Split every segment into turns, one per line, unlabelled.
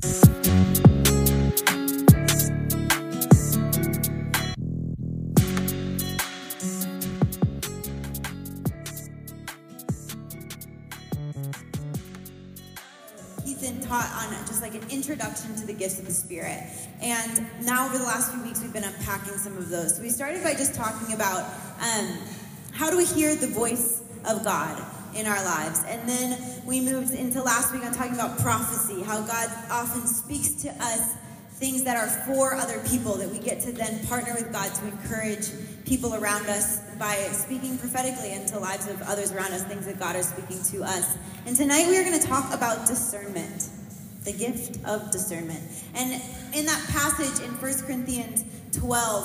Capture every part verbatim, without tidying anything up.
Ethan taught on just like an introduction to the gifts of the Spirit. And now over the last few weeks, we've been unpacking some of those. So we started by just talking about um, how do we hear the voice of God in our lives. And then we moved into last week on talking about prophecy, how God often speaks to us things that are for other people, that we get to then partner with God to encourage people around us by speaking prophetically into lives of others around us, things that God is speaking to us. And tonight we are going to talk about discernment, the gift of discernment. And in that passage in First Corinthians twelve,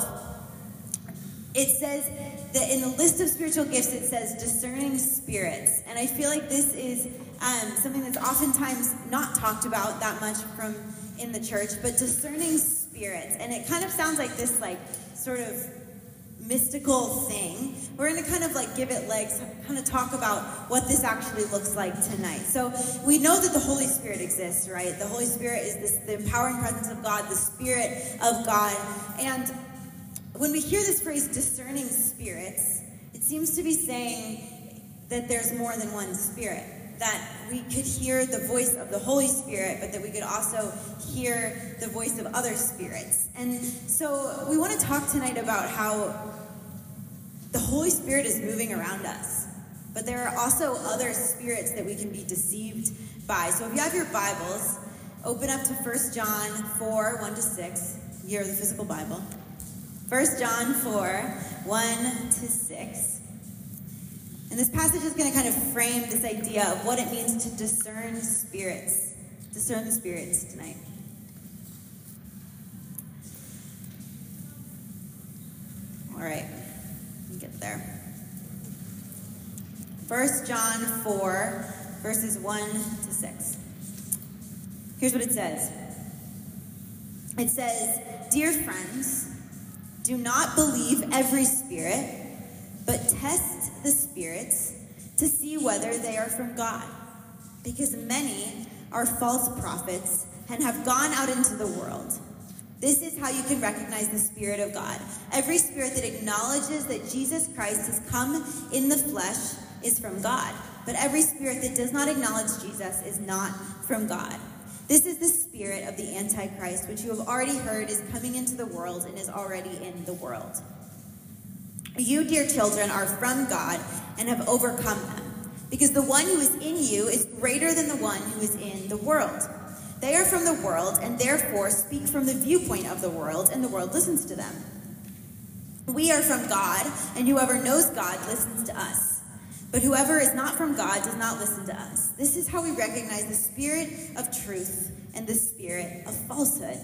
it says that in the list of spiritual gifts, it says discerning spirits. And I feel like this is um, something that's oftentimes not talked about that much from in the church, but discerning spirits. And it kind of sounds like this like sort of mystical thing. We're going to kind of like give it legs, kind of talk about what this actually looks like tonight. So we know that the Holy Spirit exists, right? The Holy Spirit is this, the empowering presence of God, the Spirit of God. And when we hear this phrase, discerning spirits, it seems to be saying that there's more than one spirit, that we could hear the voice of the Holy Spirit, but that we could also hear the voice of other spirits. And so we want to talk tonight about how the Holy Spirit is moving around us, but there are also other spirits that we can be deceived by. So if you have your Bibles, open up to First John four, one to six, year of the physical Bible. First John four, one to six. And this passage is going to kind of frame this idea of what it means to discern spirits. Discern the spirits tonight. All right, let me get there. First John four, verses one to six. Here's what it says. It says, "Dear friends, do not believe every spirit, but test the spirits to see whether they are from God, because many are false prophets and have gone out into the world. This is how you can recognize the Spirit of God. Every spirit that acknowledges that Jesus Christ has come in the flesh is from God, but every spirit that does not acknowledge Jesus is not from God. This is the spirit of the Antichrist, which you have already heard is coming into the world and is already in the world. You, dear children, are from God and have overcome them, because the one who is in you is greater than the one who is in the world. They are from the world and therefore speak from the viewpoint of the world, and the world listens to them. We are from God, and whoever knows God listens to us. But whoever is not from God does not listen to us. This is how we recognize the spirit of truth and the spirit of falsehood."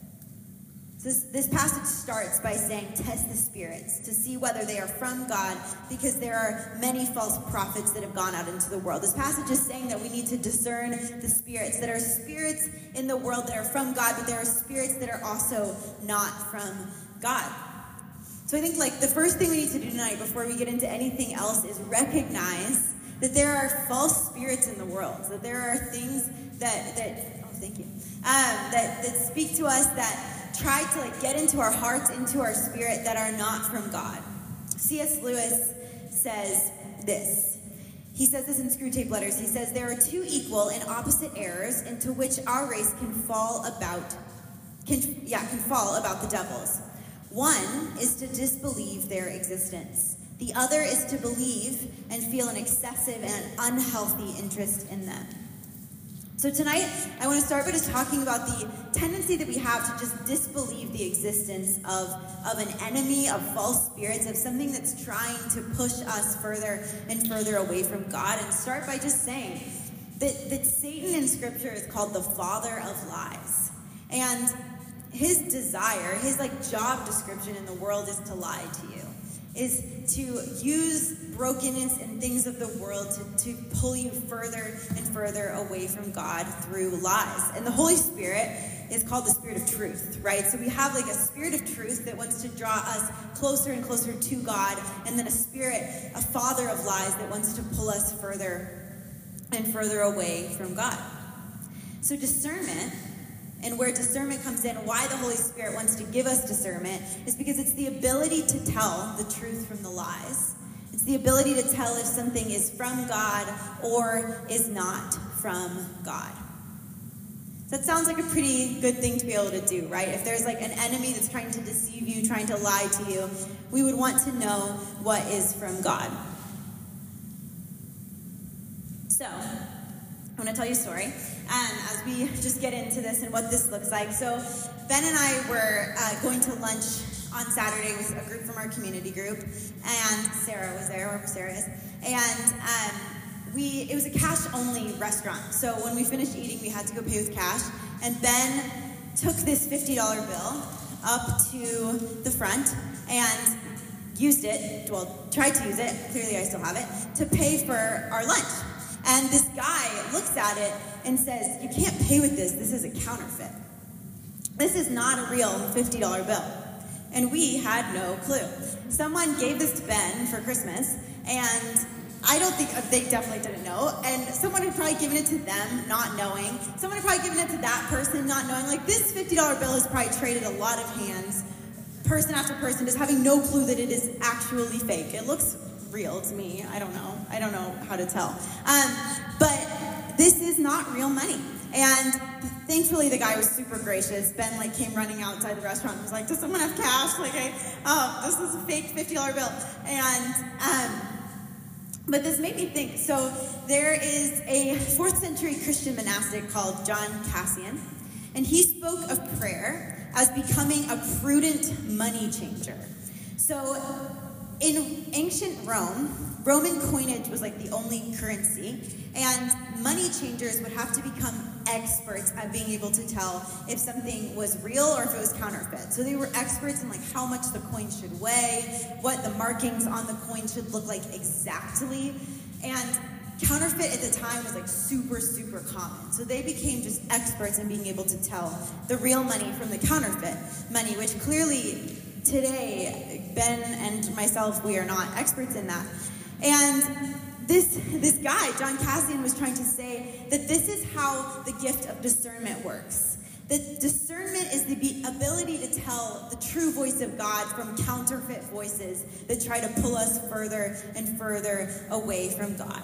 This, this passage starts by saying, test the spirits to see whether they are from God, because there are many false prophets that have gone out into the world. This passage is saying that we need to discern the spirits. That are spirits in the world that are from God, but there are spirits that are also not from God. So I think like the first thing we need to do tonight before we get into anything else is recognize that there are false spirits in the world, that there are things that, that oh, thank you, um, that, that speak to us, that try to like get into our hearts, into our spirit, that are not from God. C S Lewis says this. He says this in Screwtape Letters. He says, "There are two equal and opposite errors into which our race can fall about, can, yeah, can fall about the devils. One is to disbelieve their existence. The other is to believe and feel an excessive and unhealthy interest in them." So tonight, I want to start by just talking about the tendency that we have to just disbelieve the existence of, of an enemy, of false spirits, of something that's trying to push us further and further away from God, and start by just saying that, that Satan in Scripture is called the father of lies. And his desire, his like job description in the world is to lie to you, is to use brokenness and things of the world to, to pull you further and further away from God through lies. And the Holy Spirit is called the Spirit of Truth, right? So we have like a Spirit of Truth that wants to draw us closer and closer to God, and then a spirit, a father of lies, that wants to pull us further and further away from God. So discernment and where discernment comes in, why the Holy Spirit wants to give us discernment, is because it's the ability to tell the truth from the lies. It's the ability to tell if something is from God or is not from God. That sounds like a pretty good thing to be able to do, right? If there's like an enemy that's trying to deceive you, trying to lie to you, we would want to know what is from God. So, I want to tell you a story um, as we just get into this and what this looks like. So Ben and I were uh, going to lunch on Saturday with a group from our community group, and Sarah was there, wherever Sarah is, and um, we it was a cash-only restaurant. So when we finished eating, we had to go pay with cash, and Ben took this fifty dollar bill up to the front and used it, well, tried to use it, clearly I still have it, to pay for our lunch. And this guy looks at it and says, "You can't pay with this. This is a counterfeit. This is not a real fifty dollar bill." And we had no clue. Someone gave this to Ben for Christmas, and I don't think, they definitely didn't know. And someone had probably given it to them, not knowing. Someone had probably given it to that person, not knowing. Like, this fifty dollar bill has probably traded a lot of hands, person after person, just having no clue that it is actually fake. It looks real to me. I don't know. I don't know how to tell. Um, but this is not real money. And thankfully, the guy was super gracious. Ben like came running outside the restaurant and was like, "Does someone have cash? Like, I, oh, this is a fake fifty dollar bill." And um, but this made me think. So there is a fourth century Christian monastic called John Cassian, and he spoke of prayer as becoming a prudent money changer. So in ancient Rome, Roman coinage was like the only currency, and money changers would have to become experts at being able to tell if something was real or if it was counterfeit. So they were experts in like how much the coin should weigh, what the markings on the coin should look like exactly, and counterfeit at the time was like super, super common. So they became just experts in being able to tell the real money from the counterfeit money, which clearly today, Ben and myself, we are not experts in that. And this, this guy, John Cassian, was trying to say that this is how the gift of discernment works. That discernment is the ability to tell the true voice of God from counterfeit voices that try to pull us further and further away from God.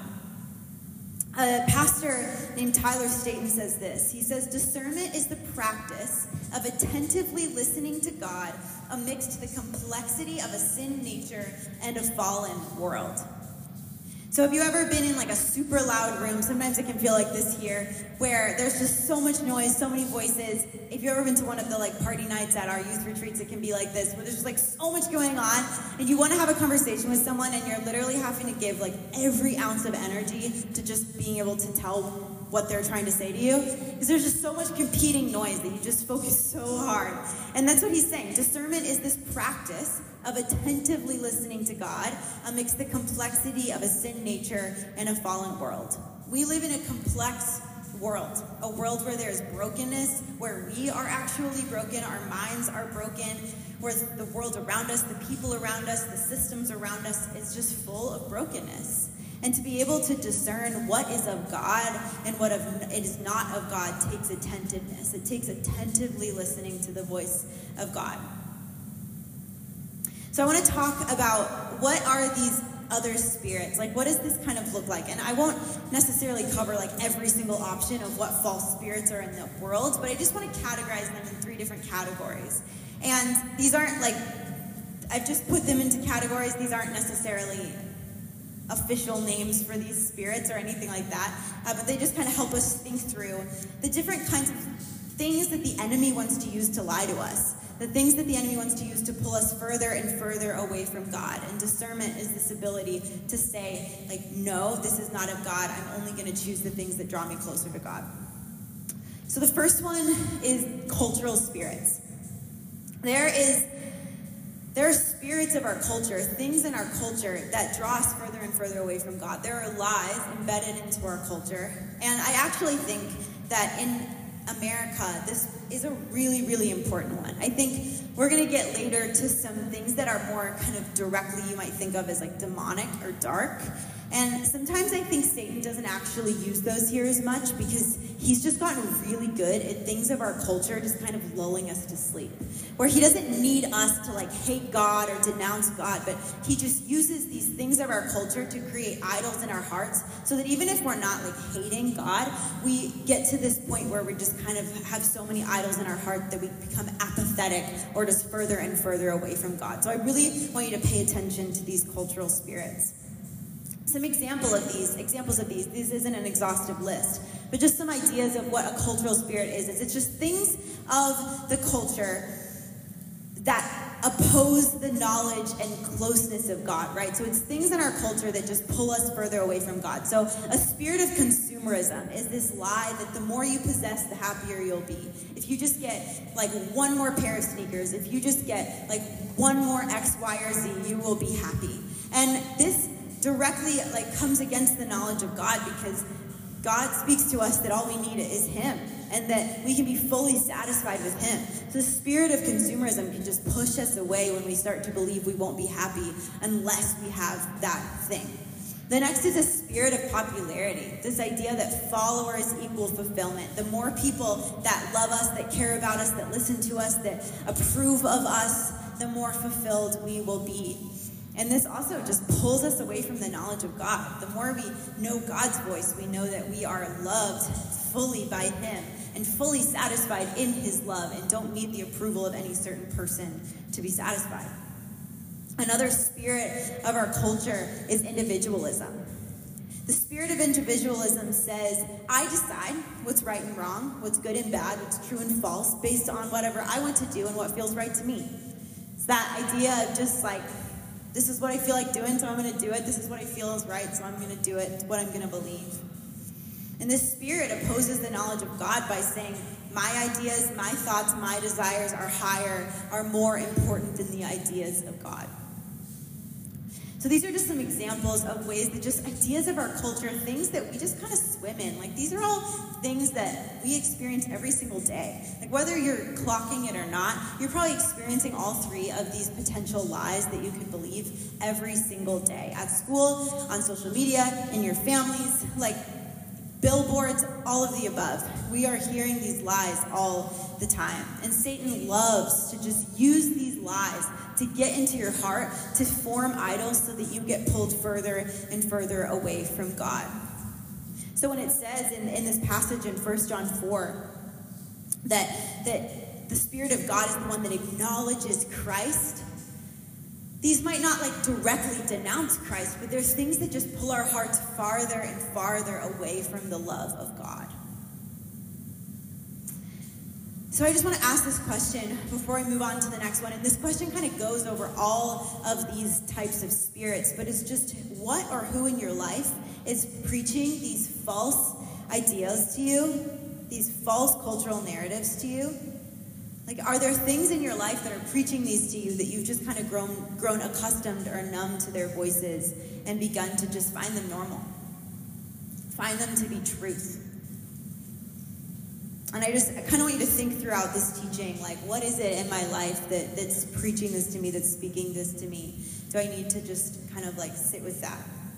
A pastor named Tyler Staton says this. He says, "Discernment is the practice of attentively listening to God amidst the complexity of a sin nature and a fallen world." So have you ever been in like a super loud room? Sometimes it can feel like this here, where there's just so much noise, so many voices. If you've ever been to one of the like party nights at our youth retreats, it can be like this, where there's just like so much going on, and you want to have a conversation with someone, and you're literally having to give like every ounce of energy to just being able to tell what they're trying to say to you, because there's just so much competing noise that you just focus so hard. And that's what he's saying. Discernment is this practice of attentively listening to God amidst the complexity of a sin nature and a fallen world. We live in a complex world, a world where there's brokenness, where we are actually broken, our minds are broken, where the world around us, the people around us, the systems around us is just full of brokenness. And to be able to discern what is of God and what of, it is not of God takes attentiveness. It takes attentively listening to the voice of God. So I want to talk about what are these other spirits? Like, what does this kind of look like? And I won't necessarily cover like every single option of what false spirits are in the world, but I just want to categorize them in three different categories. And these aren't like, I've just put them into categories. These aren't necessarily official names for these spirits or anything like that, uh, but they just kind of help us think through the different kinds of things that the enemy wants to use to lie to us. The things that the enemy wants to use to pull us further and further away from God. And discernment is this ability to say, like, no, this is not of God. I'm only going to choose the things that draw me closer to God. So the first one is cultural spirits. There is, there are spirits of our culture, things in our culture that draw us further and further away from God. There are lies embedded into our culture. And I actually think that in America, this is a really, really important one. I think we're going to get later to some things that are more kind of directly you might think of as like demonic or dark. And sometimes I think Satan doesn't actually use those here as much because he's just gotten really good at things of our culture just kind of lulling us to sleep. Where he doesn't need us to like hate God or denounce God, but he just uses these things of our culture to create idols in our hearts so that even if we're not like hating God, we get to this point where we just kind of have so many idols in our heart that we become apathetic or just further and further away from God. So I really want you to pay attention to these cultural spirits. Some example of these, examples of these, this isn't an exhaustive list, but just some ideas of what a cultural spirit is. It's just things of the culture that oppose the knowledge and closeness of God, right? So it's things in our culture that just pull us further away from God. So a spirit of consumerism is this lie that the more you possess, the happier you'll be. If you just get like one more pair of sneakers, if you just get like one more X, Y, or Z, you will be happy. And this directly like comes against the knowledge of God because God speaks to us that all we need is him and that we can be fully satisfied with him. So the spirit of consumerism can just push us away when we start to believe we won't be happy unless we have that thing. The next is a spirit of popularity. This idea that followers equal fulfillment. The more people that love us, that care about us, that listen to us, that approve of us, the more fulfilled we will be. And this also just pulls us away from the knowledge of God. The more we know God's voice, we know that we are loved fully by him and fully satisfied in his love and don't need the approval of any certain person to be satisfied. Another spirit of our culture is individualism. The spirit of individualism says, I decide what's right and wrong, what's good and bad, what's true and false, based on whatever I want to do and what feels right to me. It's that idea of just like, this is what I feel like doing, so I'm going to do it. This is what I feel is right, so I'm going to do it. It's what I'm going to believe. And this spirit opposes the knowledge of God by saying, my ideas, my thoughts, my desires are higher, are more important than the ideas of God. So these are just some examples of ways that just ideas of our culture, things that we just kind of swim in. Like these are all things that we experience every single day. Like whether you're clocking it or not, you're probably experiencing all three of these potential lies that you could believe every single day. At school, on social media, in your families, like billboards, all of the above. We are hearing these lies all the time. And Satan loves to just use these lies to get into your heart, to form idols so that you get pulled further and further away from God. So when it says in, in this passage in First John four that, that the Spirit of God is the one that acknowledges Christ, these might not like directly denounce Christ, but there's things that just pull our hearts farther and farther away from the love of God. So I just want to ask this question before we move on to the next one. And this question kind of goes over all of these types of spirits, but it's just what or who in your life is preaching these false ideas to you, these false cultural narratives to you? Like, are there things in your life that are preaching these to you that you've just kind of grown, grown accustomed or numb to their voices and begun to just find them normal? Find them to be truth. And I just I kind of want you to think throughout this teaching, like, what is it in my life that, that's preaching this to me, that's speaking this to me? Do I need to just kind of, like, sit with that?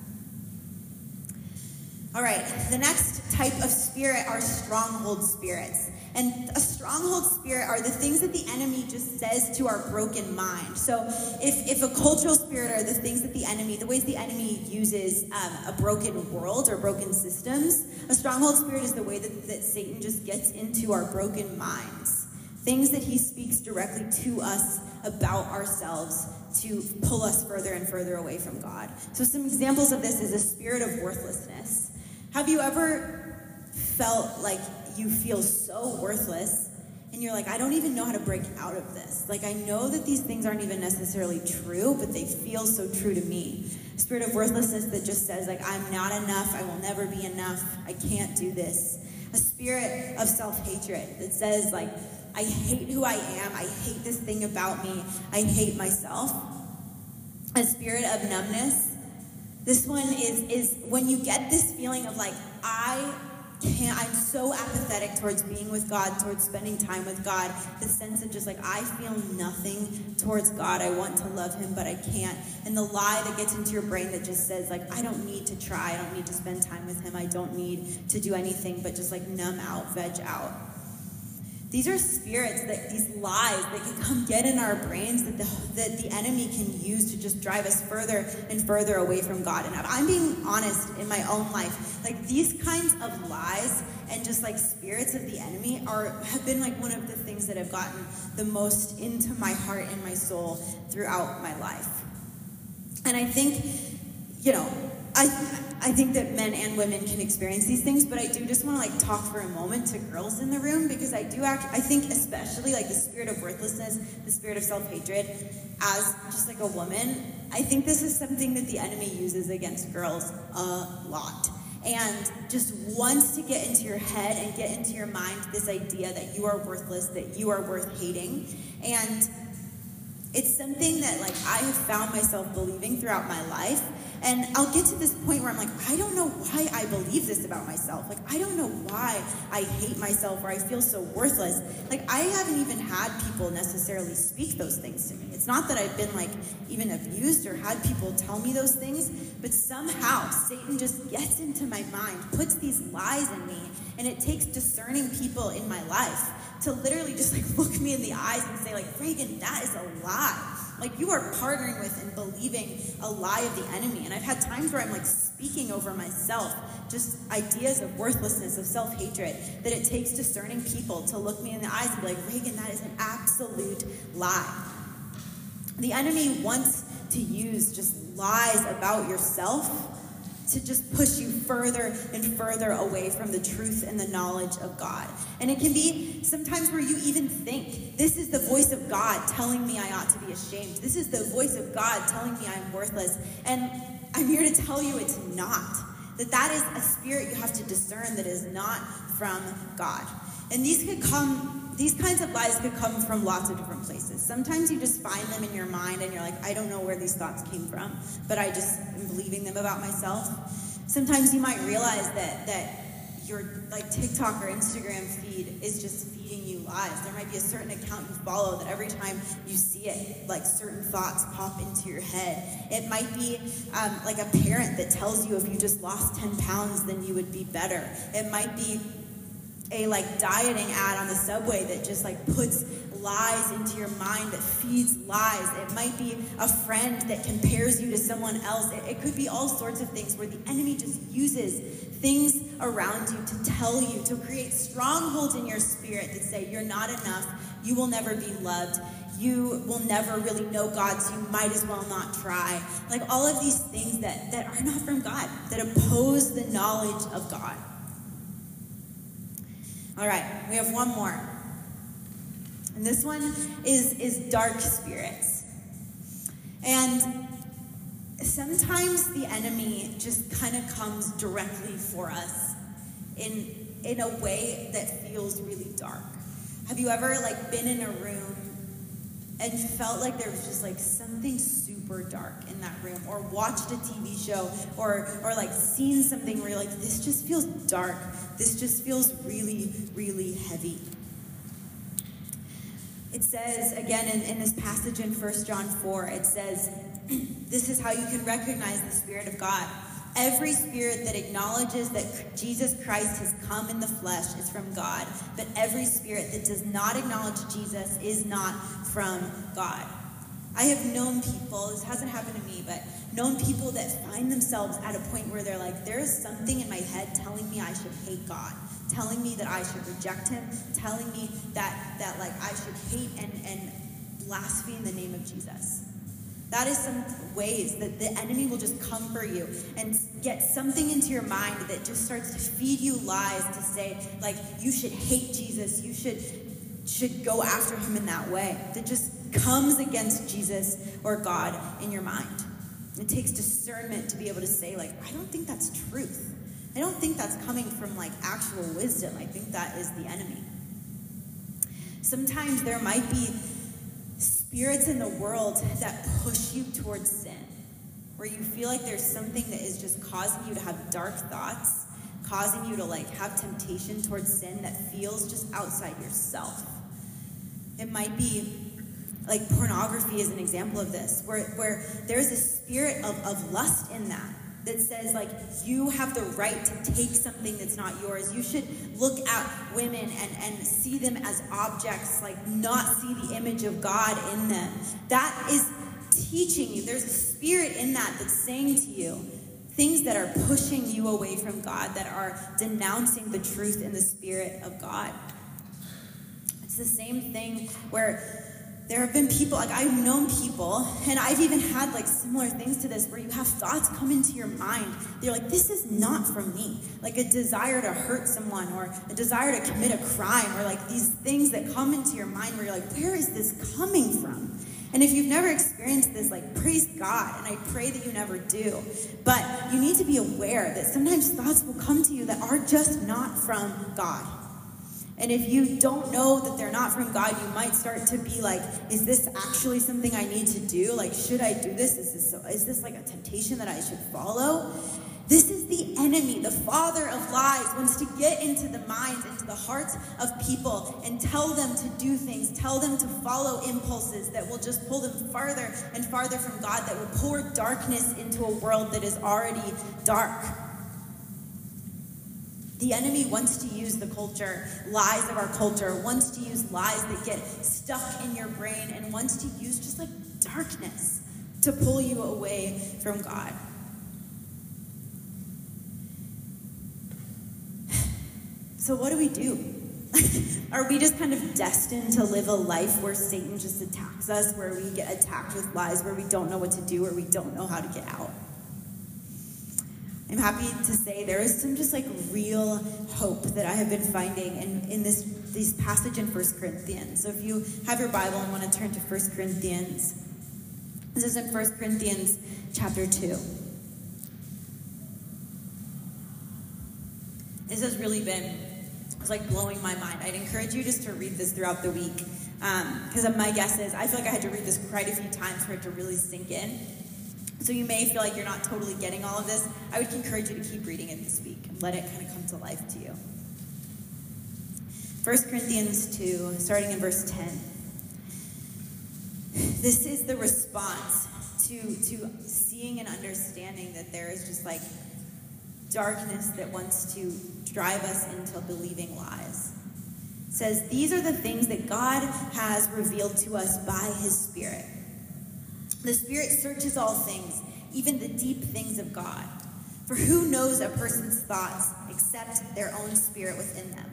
All right, the next type of spirit are stronghold spirits. And a stronghold spirit are the things that the enemy just says to our broken mind. So if, if a cultural spirit are the things that the enemy, the ways the enemy uses um, a broken world or broken systems, a stronghold spirit is the way that, that Satan just gets into our broken minds. Things that he speaks directly to us about ourselves to pull us further and further away from God. So some examples of this is a spirit of worthlessness. Have you ever felt like you feel so worthless and you're like, I don't even know how to break out of this? Like, I know that these things aren't even necessarily true, but they feel so true to me. Spirit of worthlessness that just says, like, I'm not enough, I will never be enough, I can't do this. A spirit of self-hatred that says, like, I hate who I am, I hate this thing about me, I hate myself. A spirit of numbness. This one is, is when you get this feeling of like, I can't, I'm so apathetic towards being with God, towards spending time with God, the sense of just like, I feel nothing towards God. I want to love him, but I can't. And the lie that gets into your brain that just says like, I don't need to try. I don't need to spend time with him. I don't need to do anything but just like numb out, veg out. These are spirits, that these lies that can come get in our brains that the, that the enemy can use to just drive us further and further away from God. And if I'm being honest in my own life, like these kinds of lies and just like spirits of the enemy are have been like one of the things that have gotten the most into my heart and my soul throughout my life. And I think, you know, I I think that men and women can experience these things, but I do just want to like talk for a moment to girls in the room, because I do act, I think especially like the spirit of worthlessness, the spirit of self-hatred, as just like a woman, I think this is something that the enemy uses against girls a lot. And just wants to get into your head and get into your mind this idea that you are worthless, that you are worth hating. And it's something that like I have found myself believing throughout my life. And I'll get to this point where I'm like, I don't know why I believe this about myself. Like, I don't know why I hate myself or I feel so worthless. Like, I haven't even had people necessarily speak those things to me. It's not that I've been, like, even abused or had people tell me those things, but somehow Satan just gets into my mind, puts these lies in me, and it takes discerning people in my life to literally just, like, look me in the eyes and say, like, Reagan, that is a lie. Like, you are partnering with and believing a lie of the enemy. And I've had times where I'm, like, speaking over myself, just ideas of worthlessness, of self-hatred, that it takes discerning people to look me in the eyes and be like, Reagan, that is an absolute lie. The enemy wants to use just lies about yourself to just push you further and further away from the truth and the knowledge of God. And it can be sometimes where you even think, this is the voice of God telling me I ought to be ashamed. This is the voice of God telling me I'm worthless. And I'm here to tell you it's not. That that is a spirit you have to discern that is not from God. And these could come, these kinds of lies could come from lots of different places. Sometimes you just find them in your mind and you're like, I don't know where these thoughts came from, but I just am believing them about myself. Sometimes you might realize that that your like TikTok or Instagram feed is just feeding you lies. There might be a certain account you follow that every time you see it, like certain thoughts pop into your head. It might be um, like a parent that tells you if you just lost ten pounds, then you would be better. It might be a like dieting ad on the subway that just like puts lies into your mind, that feeds lies. It might be a friend that compares you to someone else. It, it could be all sorts of things where the enemy just uses things around you to tell you, to create strongholds in your spirit that say you're not enough, you will never be loved, you will never really know God, so you might as well not try. Like all of these things that, that are not from God, that oppose the knowledge of God. All right, we have one more. And this one is, is dark spirits. And sometimes the enemy just kind of comes directly for us in, in a way that feels really dark. Have you ever like been in a room and felt like there was just like something super dark in that room, or watched a T V show, or or like seen something where you're like, this just feels dark. This just feels really, really heavy. It says, again, in, in this passage in First John four, it says, this is how you can recognize the Spirit of God. Every spirit that acknowledges that Jesus Christ has come in the flesh is from God, but every spirit that does not acknowledge Jesus is not from God. I have known people, this hasn't happened to me, but known people that find themselves at a point where they're like, there is something in my head telling me I should hate God, telling me that I should reject him, telling me that, that like I should hate and, and blaspheme the name of Jesus. That is some ways that the enemy will just come for you and get something into your mind that just starts to feed you lies to say, like, you should hate Jesus, you should should go after him in that way. That just comes against Jesus or God in your mind. It takes discernment to be able to say, like, I don't think that's truth. I don't think that's coming from, like, actual wisdom. I think that is the enemy. Sometimes there might be spirits in the world that push you towards sin, where you feel like there's something that is just causing you to have dark thoughts, causing you to like have temptation towards sin that feels just outside yourself. It might be like pornography is an example of this, where, where there's a spirit of, of lust in that, that says like you have the right to take something that's not yours. You should look at women and, and see them as objects, like not see the image of God in them. That is teaching you. There's a spirit in that that's saying to you things that are pushing you away from God, that are denouncing the truth in the spirit of God. It's the same thing where there have been people, like I've known people, and I've even had like similar things to this, where you have thoughts come into your mind. They're like, this is not from me. Like a desire to hurt someone, or a desire to commit a crime, or like these things that come into your mind where you're like, where is this coming from? And if you've never experienced this, like praise God, and I pray that you never do. But you need to be aware that sometimes thoughts will come to you that are just not from God. And if you don't know that they're not from God, you might start to be like, is this actually something I need to do? Like, should I do this? Is this, is this like a temptation that I should follow? This is the enemy, the father of lies, wants to get into the minds, into the hearts of people and tell them to do things, tell them to follow impulses that will just pull them farther and farther from God, that will pour darkness into a world that is already dark. The enemy wants to use the culture, lies of our culture, wants to use lies that get stuck in your brain, and wants to use just like darkness to pull you away from God. So what do we do? Are we just kind of destined to live a life where Satan just attacks us, where we get attacked with lies, where we don't know what to do, where we don't know how to get out? I'm happy to say there is some just like real hope that I have been finding in, in this, this passage in First Corinthians. So if you have your Bible and want to turn to First Corinthians, this is in First Corinthians chapter two. This has really been, it's like blowing my mind. I'd encourage you just to read this throughout the week. Because um, my guess is, I feel like I had to read this quite a few times for it to really sink in. So you may feel like you're not totally getting all of this. I would encourage you to keep reading it this week and let it kind of come to life to you. First Corinthians two, starting in verse ten. This is the response to, to seeing and understanding that there is just like darkness that wants to drive us into believing lies. It says, these are the things that God has revealed to us by his Spirit. The Spirit searches all things, even the deep things of God. For who knows a person's thoughts except their own spirit within them?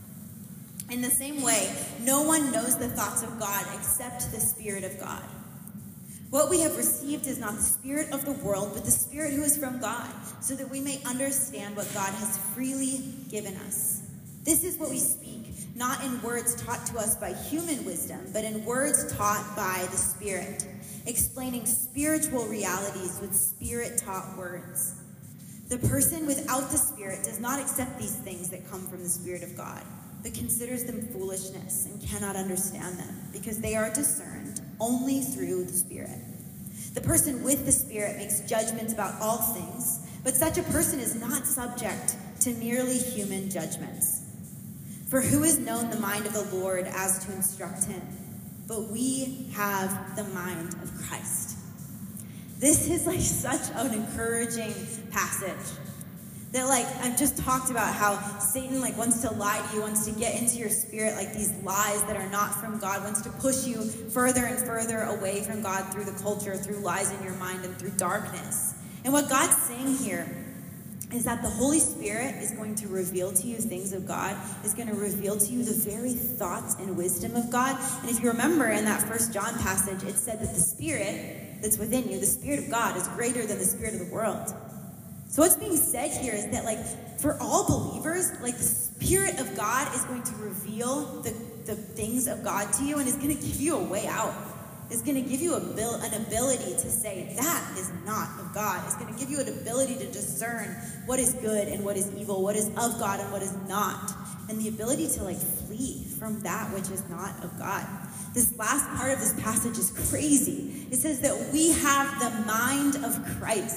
In the same way, no one knows the thoughts of God except the Spirit of God. What we have received is not the spirit of the world, but the Spirit who is from God, so that we may understand what God has freely given us. This is what we speak, not in words taught to us by human wisdom, but in words taught by the Spirit, explaining spiritual realities with Spirit-taught words. The person without the Spirit does not accept these things that come from the Spirit of God, but considers them foolishness and cannot understand them, because they are discerned only through the Spirit. The person with the Spirit makes judgments about all things, but such a person is not subject to merely human judgments. For who has known the mind of the Lord as to instruct him? But we have the mind of Christ. This is like such an encouraging passage. That like, I've just talked about how Satan like wants to lie to you, wants to get into your spirit, like these lies that are not from God, wants to push you further and further away from God through the culture, through lies in your mind, and through darkness. And what God's saying here is that the Holy Spirit is going to reveal to you things of God, is going to reveal to you the very thoughts and wisdom of God. And if you remember in that First John passage, it said that the Spirit that's within you, the Spirit of God, is greater than the spirit of the world. So what's being said here is that, like, for all believers, like, the Spirit of God is going to reveal the, the things of God to you, and is going to give you a way out. It's going to give you a bil- an ability to say, that is not of God. It's going to give you an ability to discern what is good and what is evil, what is of God and what is not, and the ability to, like, flee from that which is not of God. This last part of this passage is crazy. It says that we have the mind of Christ.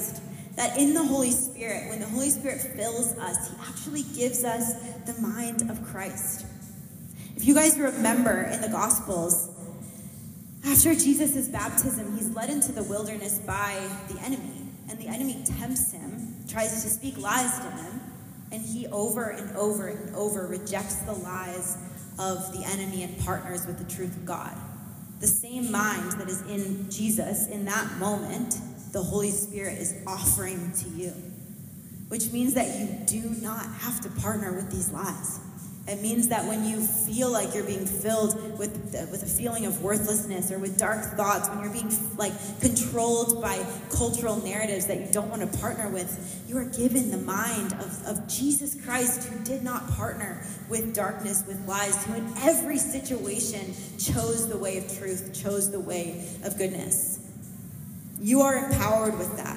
that in the Holy Spirit, when the Holy Spirit fills us, he actually gives us the mind of Christ. If you guys remember in the Gospels, after Jesus' baptism, he's led into the wilderness by the enemy. And the enemy tempts him, tries to speak lies to him, and he over and over and over rejects the lies of the enemy and partners with the truth of God. The same mind that is in Jesus in that moment, the Holy Spirit is offering to you, which means that you do not have to partner with these lies. It means that when you feel like you're being filled with, with a feeling of worthlessness or with dark thoughts, when you're being like controlled by cultural narratives that you don't want to partner with, you are given the mind of, of Jesus Christ, who did not partner with darkness, with lies, who in every situation chose the way of truth, chose the way of goodness. You are empowered with that.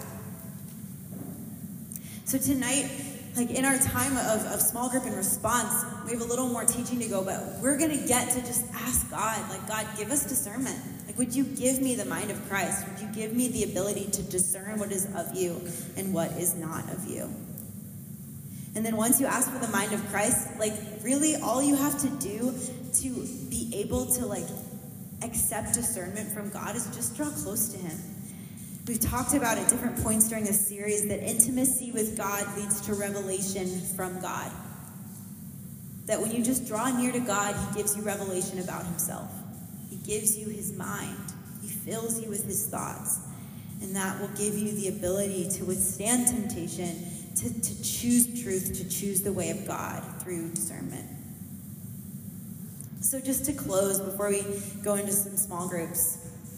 So tonight, like in our time of, of small group and response, we have a little more teaching to go, but we're going to get to just ask God, like, God, give us discernment. Like, would you give me the mind of Christ? Would you give me the ability to discern what is of you and what is not of you? And then once you ask for the mind of Christ, like, really all you have to do to be able to, like, accept discernment from God is just draw close to him. We've talked about at different points during this series that intimacy with God leads to revelation from God. That when you just draw near to God, he gives you revelation about himself. He gives you his mind. He fills you with his thoughts. And that will give you the ability to withstand temptation, to, to choose truth, to choose the way of God through discernment. So just to close, before we go into some small groups,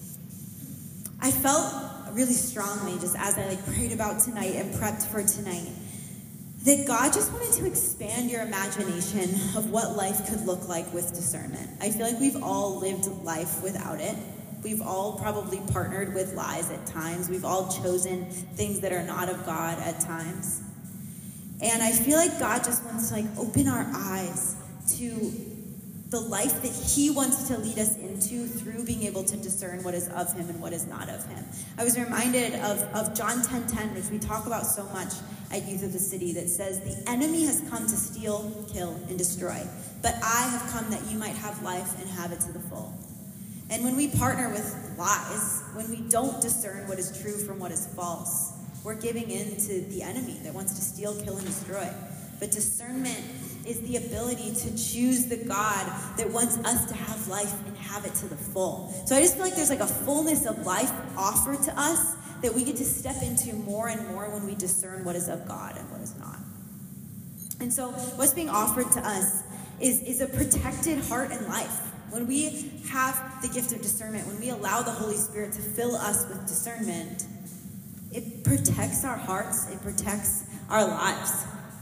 I felt really strongly, just as I like prayed about tonight and prepped for tonight, that God just wanted to expand your imagination of what life could look like with discernment. I feel like we've all lived life without it. We've all probably partnered with lies at times. We've all chosen things that are not of God at times. And I feel like God just wants to like open our eyes to the life that he wants to lead us into through being able to discern what is of him and what is not of him. I was reminded of, of John ten ten, which we talk about so much at Youth of the City, that says, the enemy has come to steal, kill, and destroy, but I have come that you might have life and have it to the full. And when we partner with lies, when we don't discern what is true from what is false, we're giving in to the enemy that wants to steal, kill, and destroy. But discernment is the ability to choose the God that wants us to have life and have it to the full. So I just feel like there's like a fullness of life offered to us that we get to step into more and more when we discern what is of God and what is not. And so what's being offered to us is, is a protected heart and life. When we have the gift of discernment, when we allow the Holy Spirit to fill us with discernment, it protects our hearts, it protects our lives.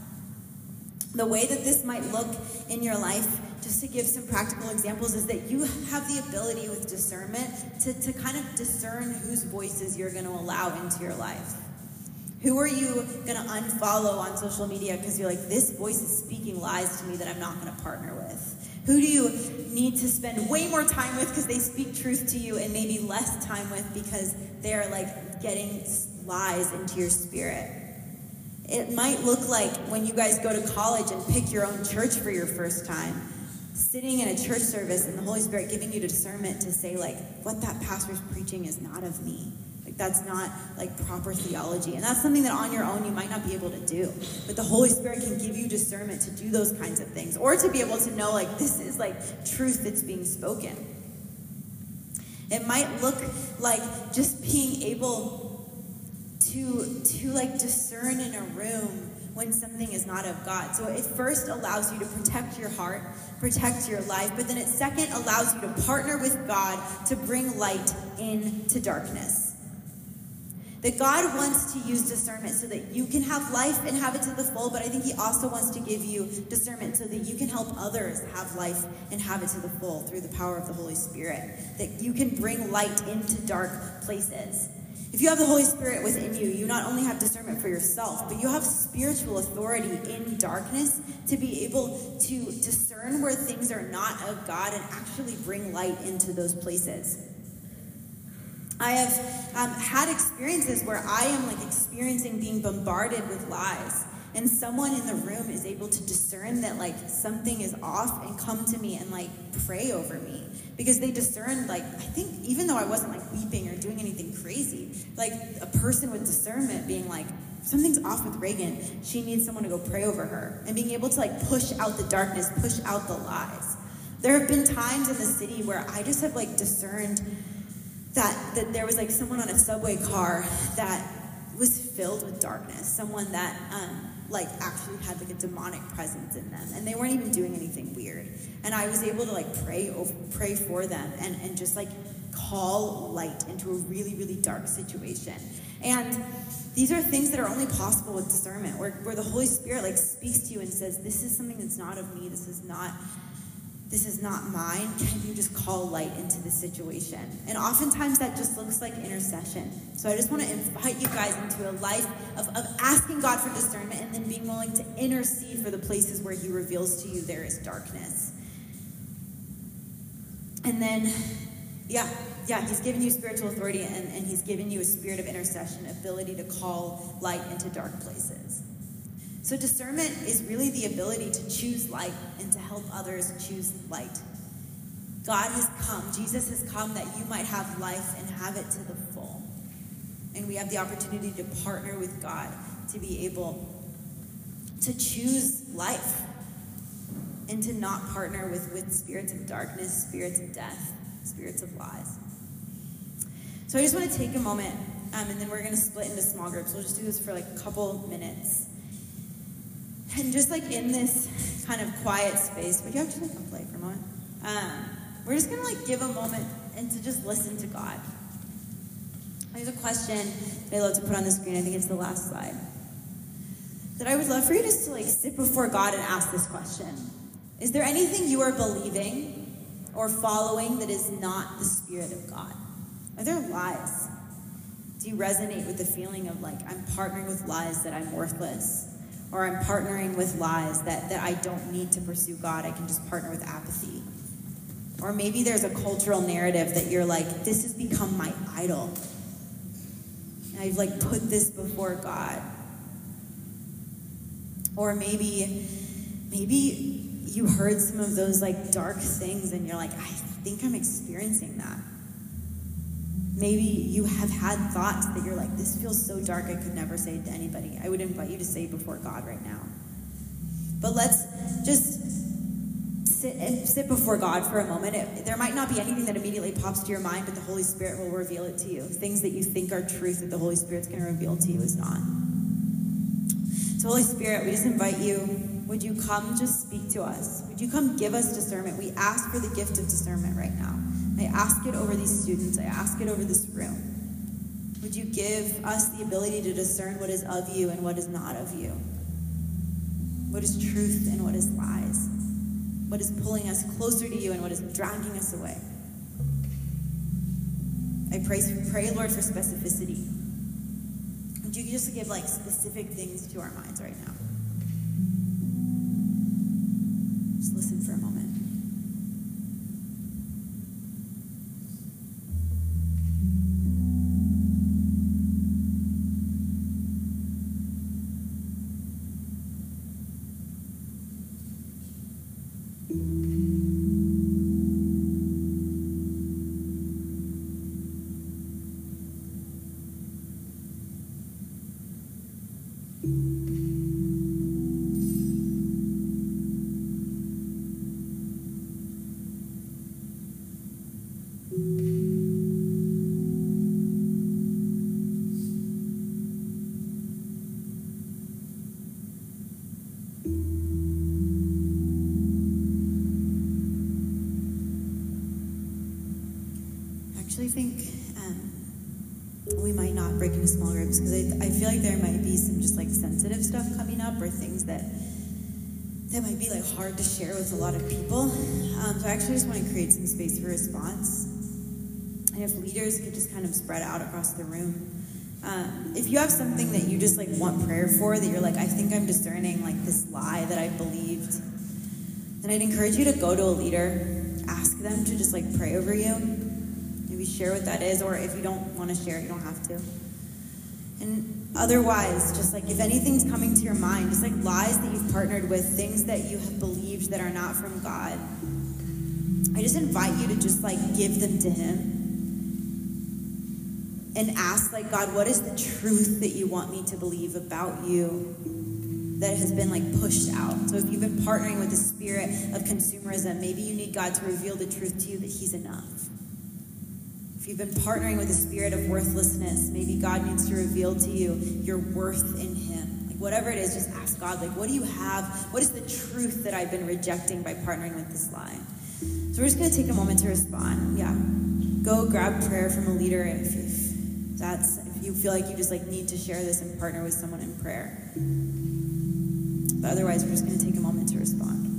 The way that this might look in your life, just to give some practical examples, is that you have the ability with discernment to, to kind of discern whose voices you're going to allow into your life. Who are you going to unfollow on social media because you're like, this voice is speaking lies to me that I'm not going to partner with? Who do you need to spend way more time with because they speak truth to you, and maybe less time with because they're like getting lies into your spirit? It might look like when you guys go to college and pick your own church for your first time, sitting in a church service and the Holy Spirit giving you discernment to say, like, what that pastor's preaching is not of me. Like, that's not like proper theology. And that's something that on your own you might not be able to do. But the Holy Spirit can give you discernment to do those kinds of things, or to be able to know, like, this is like truth that's being spoken. It might look like just being able to, to like discern in a room when something is not of God. So it first allows you to protect your heart, protect your life, but then it second allows you to partner with God to bring light into darkness. That God wants to use discernment so that you can have life and have it to the full, but I think he also wants to give you discernment so that you can help others have life and have it to the full through the power of the Holy Spirit. That you can bring light into dark places. If you have the Holy Spirit within you, you not only have discernment for yourself, but you have spiritual authority in darkness to be able to discern where things are not of God and actually bring light into those places. I have um, had experiences where I am like experiencing being bombarded with lies, and someone in the room is able to discern that like something is off and come to me and like pray over me, because they discerned, like, I think even though I wasn't like weeping or doing anything crazy, like a person with discernment being like, something's off with Reagan, she needs someone to go pray over her, and being able to like push out the darkness, push out the lies. There have been times in the city where I just have like discerned that that there was like someone on a subway car that was filled with darkness, someone that um, like actually had like a demonic presence in them, and they weren't even doing anything weird. And I was able to like pray over, pray for them, and, and just like call light into a really, really dark situation. And these are things that are only possible with discernment, where, where the Holy Spirit like speaks to you and says, this is something that's not of me, this is not This is not mine. Can you just call light into the situation? And oftentimes that just looks like intercession. So I just want to invite you guys into a life of, of asking God for discernment, and then being willing to intercede for the places where he reveals to you there is darkness. And then, yeah, yeah, he's given you spiritual authority, and, and he's given you a spirit of intercession, ability to call light into dark places. So discernment is really the ability to choose light and to help others choose light. God has come, Jesus has come that you might have life and have it to the full. And we have the opportunity to partner with God to be able to choose life and to not partner with, with spirits of darkness, spirits of death, spirits of lies. So I just want to take a moment, um, and then we're going to split into small groups. We'll just do this for like a couple minutes. And just like in this kind of quiet space, would you actually come play for a moment? Um, we're just going to like give a moment and to just listen to God. There's a question that I love to put on the screen. I think it's the last slide. That I would love for you just to like sit before God and ask this question. Is there anything you are believing or following that is not the Spirit of God? Are there lies? Do you resonate with the feeling of like, I'm partnering with lies that I'm worthless? Or I'm partnering with lies that, that I don't need to pursue God. I can just partner with apathy. Or maybe there's a cultural narrative that you're like, this has become my idol. And I've like put this before God. Or maybe, maybe you heard some of those like dark things and you're like, I think I'm experiencing that. Maybe you have had thoughts that you're like, this feels so dark, I could never say it to anybody. I would invite you to say it before God right now. But let's just sit and sit before God for a moment. It, there might not be anything that immediately pops to your mind, but the Holy Spirit will reveal it to you. Things that you think are truth that the Holy Spirit's going to reveal to you is not. So Holy Spirit, we just invite you. Would you come just speak to us? Would you come give us discernment? We ask for the gift of discernment right now. I ask it over these students. I ask it over this room. Would you give us the ability to discern what is of you and what is not of you? What is truth and what is lies? What is pulling us closer to you and what is dragging us away? I pray, pray, Lord, for specificity. Would you just give like specific things to our minds right now? Just listen for a moment. I think um, we might not break into small groups because I, I feel like there might be some just like sensitive stuff coming up or things that that might be like hard to share with a lot of people. Um, so I actually just want to create some space for response. And if leaders could just kind of spread out across the room. Um, if you have something that you just like want prayer for, that you're like, I think I'm discerning like this lie that I believed, then I'd encourage you to go to a leader, ask them to just like pray over you. maybe share what that is, or if you don't want to share, you don't have to. And otherwise, just like if anything's coming to your mind, just like lies that you've partnered with, things that you have believed that are not from God, I just invite you to just like give them to him and ask, like, God, what is the truth that you want me to believe about you that has been like pushed out? So if you've been partnering with the spirit of consumerism, maybe you need God to reveal the truth to you that he's enough. If you've been partnering with the spirit of worthlessness, maybe God needs to reveal to you your worth in him. Like whatever it is, just ask God, like, what do you have? What is the truth that I've been rejecting by partnering with this lie? So we're just going to take a moment to respond. Yeah. Go grab prayer from a leader if, if that's, if you feel like you just like need to share this and partner with someone in prayer. But otherwise, we're just going to take a moment to respond.